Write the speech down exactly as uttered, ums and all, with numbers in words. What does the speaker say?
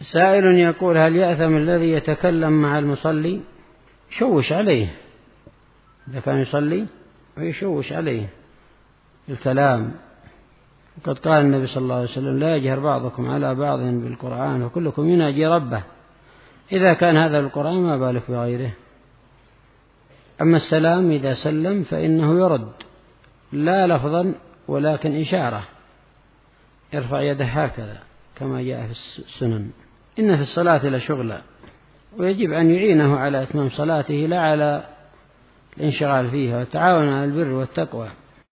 سائل يقول: هل يأثم الذي يتكلم مع المصلي؟ يشوش عليه إذا كان يصلي ويشوش عليه الكلام. وقد قال النبي صلى الله عليه وسلم: لا يجهر بعضكم على بعض بالقرآن وكلكم يناجي ربه. إذا كان هذا بالقرآن ما بالك بغيره. أما السلام إذا سلم فإنه يرد لا لفظا ولكن إشارة، يرفع يده هكذا كما جاء في السنن. إن في الصلاة لشغلا، ويجب أن يعينه على إتمام صلاته لا على الانشغال فيها، وتعاون على البر والتقوى.